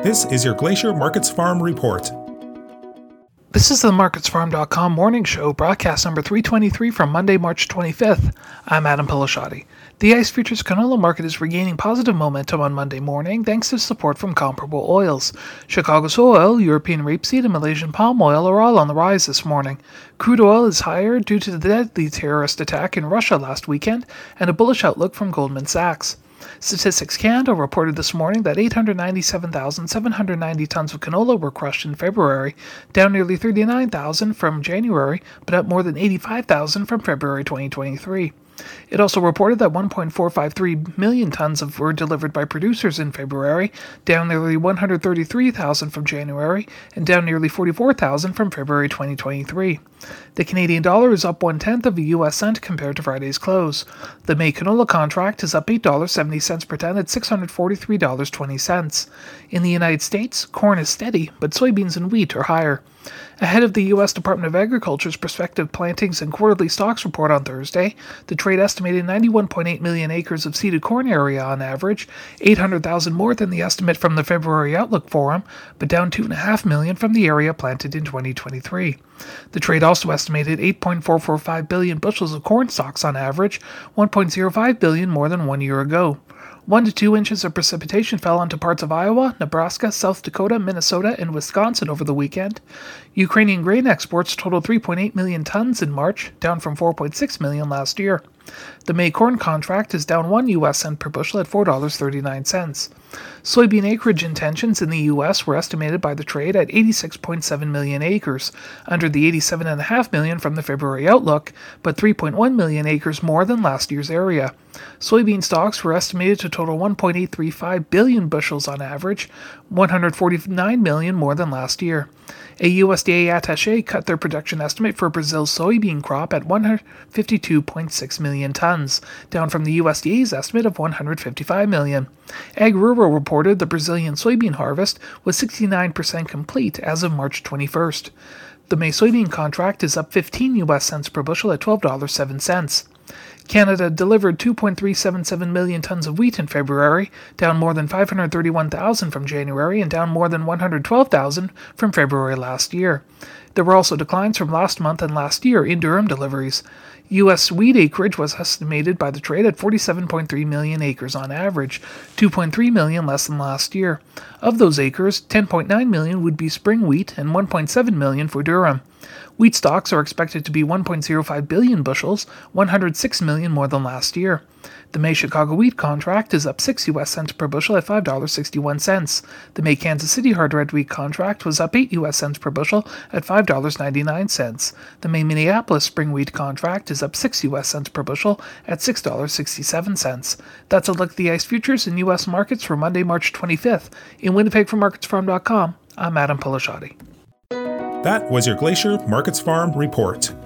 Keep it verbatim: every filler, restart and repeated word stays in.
This is your Glacier Markets Farm Report. This is the Markets Farm dot com morning show, broadcast number three twenty-three from Monday, March twenty-fifth. I'm Adam Pilasciatti. The ICE Futures canola market is regaining positive momentum on Monday morning thanks to support from comparable oils. Chicago soy oil, European rapeseed, and Malaysian palm oil are all on the rise this morning. Crude oil is higher due to the deadly terrorist attack in Russia last weekend and a bullish outlook from Goldman Sachs. Statistics Canada reported this morning that eight hundred ninety-seven thousand seven hundred ninety tons of canola were crushed in February, down nearly thirty-nine thousand from January, but up more than eighty-five thousand from February twenty twenty-three. It also reported that one point four five three million tons of were delivered by producers in February, down nearly one hundred thirty-three thousand from January, and down nearly forty-four thousand from February twenty twenty-three. The Canadian dollar is up one-tenth of a U S cent compared to Friday's close. The May canola contract is up eight dollars and seventy cents per ton at six hundred forty-three dollars and twenty cents. In the United States, corn is steady, but soybeans and wheat are higher. Ahead of the U S Department of Agriculture's prospective plantings and quarterly stocks report on Thursday, the trade estimated ninety-one point eight million acres of seeded corn area on average, eight hundred thousand more than the estimate from the February Outlook Forum, but down two point five million from the area planted in twenty twenty-three. The trade also estimated eight point four four five billion bushels of corn stalks on average, one point zero five billion more than one year ago. One to two inches of precipitation fell onto parts of Iowa, Nebraska, South Dakota, Minnesota, and Wisconsin over the weekend. Ukrainian grain exports totaled three point eight million tons in March, down from four point six million last year. The May corn contract is down one U S cent per bushel at four dollars and thirty-nine cents. Soybean acreage intentions in the U S were estimated by the trade at eighty-six point seven million acres, under the eighty-seven point five million from the February outlook, but three point one million acres more than last year's area. Soybean stocks were estimated to total one point eight three five billion bushels on average, one hundred forty-nine million more than last year. A U S D A attaché cut their production estimate for Brazil's soybean crop at one hundred fifty-two point six million tons, down from the U S D A's estimate of one hundred fifty-five million. AgRural reported the Brazilian soybean harvest was sixty-nine percent complete as of March twenty-first. The May soybean contract is up fifteen U S cents per bushel at twelve dollars and seven cents. Canada delivered two point three seven seven million tons of wheat in February, down more than five hundred thirty-one thousand from January and down more than one hundred twelve thousand from February last year. There were also declines from last month and last year in durum deliveries. U S wheat acreage was estimated by the trade at forty-seven point three million acres on average, two point three million less than last year. Of those acres, ten point nine million would be spring wheat and one point seven million for durum. Wheat stocks are expected to be one point zero five billion bushels, one hundred six million more than last year. The May Chicago wheat contract is up six U S cents per bushel at five dollars and sixty-one cents. The May Kansas City hard red wheat contract was up eight U S cents per bushel at five dollars and ninety-nine cents. The May Minneapolis spring wheat contract is up six U S cents per bushel at six dollars and sixty-seven cents. That's a look at the ICE futures and U S markets for Monday, March twenty-fifth. In Winnipeg for Markets Farm dot com, I'm Adam Pilasciatti. That was your Glacier Markets Farm Report.